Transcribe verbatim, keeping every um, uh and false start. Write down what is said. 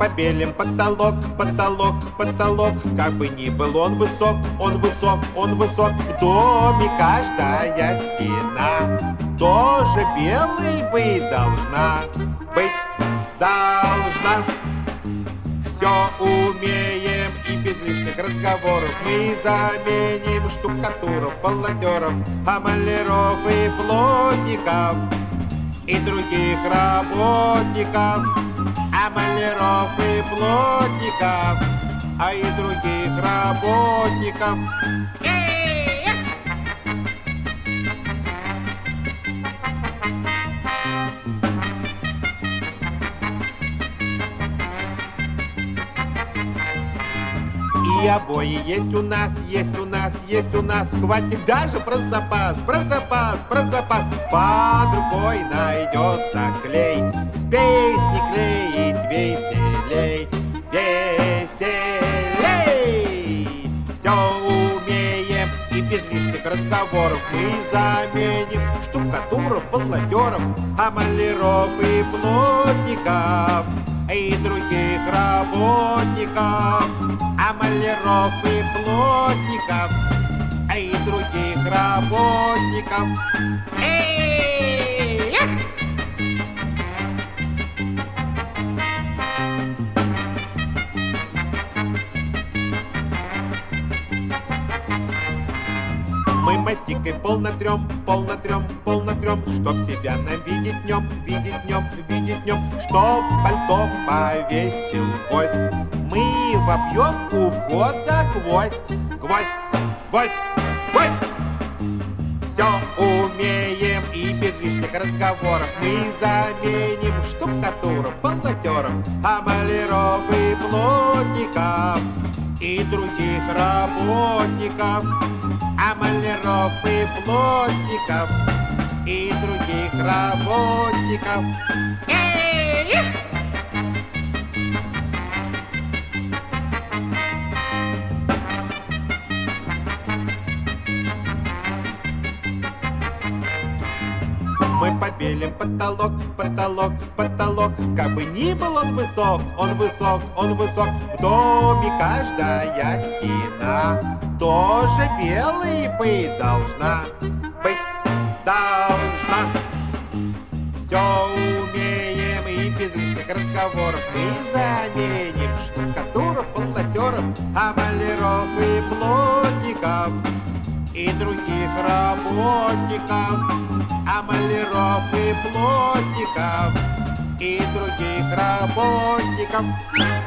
побелим потолок, потолок, потолок. Как бы ни был он высок, он высок, он высок. В доме каждая стена тоже белой быть должна, быть должна. Все умеем и без лишних разговоров мы заменим штукатуров, полотеров, а маляров и плотников и других работников, а маляров и плотников, а и других работников. И обои есть у нас, есть у нас, есть у нас. Хватит даже про запас, про запас, про запас. Под рукой найдется клей, с песни клеить веселей, веселей. Все умеем и без лишних разговоров мы заменим штукатуров, полотеров, а маляров и плотников и других работников, а маляров и плотников, а и других работников. Эй! Эх! Мы мастикой пол натрем, пол натрем, пол натрем, чтоб себя нам видеть днем, видеть днем, видеть днем, чтоб пальто повесил гость. Мы вобьем у входа гвоздь, гвоздь, гвоздь, гвоздь. Все умеем и без лишних разговоров мы заменим штукатуров, полотеров, а маляров и плотников и других работников, а маляров и плотников и других работников. Эй! Мы побелим потолок, потолок, потолок. Как бы ни был он высок, он высок, он высок. В доме каждая стена тоже белой быть должна, быть должна. Все умеем и без лишних разговоров мы заменим штукатуров, полотеров, а маляров и плотников и других работников, а маляров и плотников и других работников.